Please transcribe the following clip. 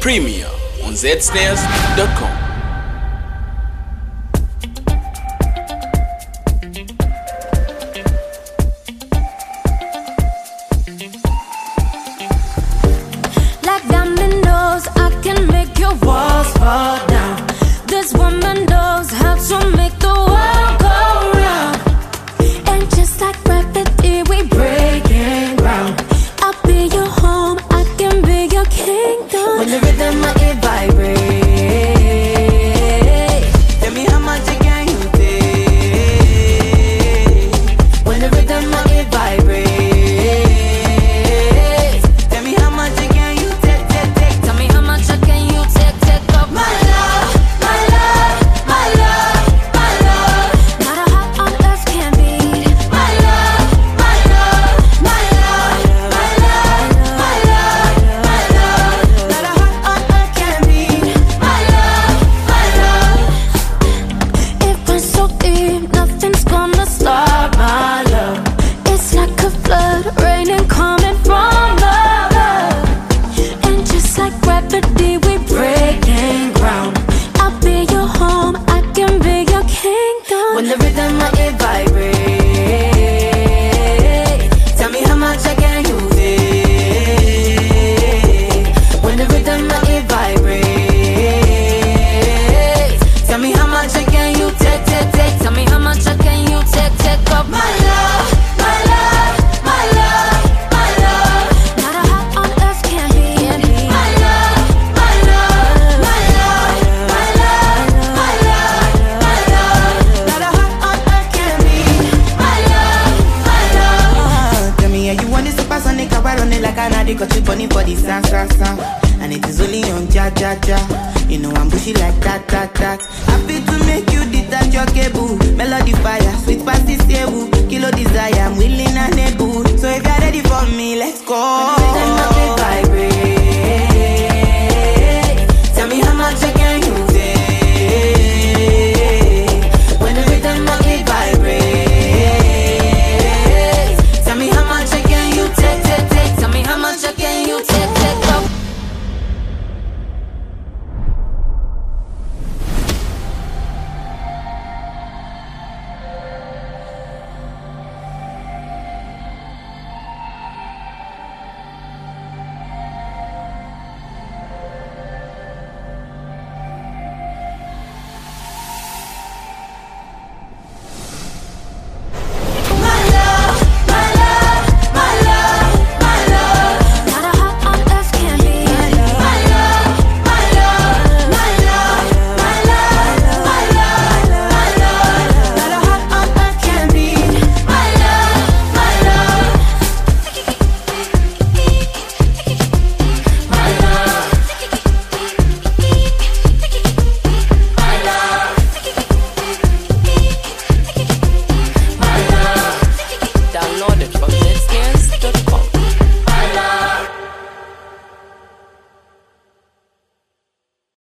Premier on zsnares.com. Like dominoes, I can make your walls fall down. This woman knows how to make the world go round. And just like gravity, we breaking ground. I'll be your home, I can be your kingdom. When the rhythm of it vibrate, tell me how much again you take. when the rhythm of it vibrate, Tell me how much again you take. tell me how much I can you take up my love, my love, my love, my love. Not a heart on earth can beat my love, my love, my love, my love, my love, my love. Not a heart on earth can beat My love, my love. It runs so deep, nothing's gonna stop my love. It's like a flood, raining coming from above. And just like gravity, we breaking ground. I'll be your home, I can be your kingdom. When the rhythm of it vibrate, Tell me how much again you take. when the rhythm of it vibrate, Tell me how much again you take. tell me how much I can you take up my love, my love, my love, my love. Not a heart on earth can beat my love, my love, my love, my love, my love, my love. Not a heart on earth can beat My love, my love. Tell me how you want this supersonic. I run it like an addict, got you bunny for the sound. And it is only on ja. You know I'm bushy like that. Happy to make you detach your cable. Melody fire, sweet past Kilo desire, I'm willing and able. So if you're ready for me, let's go.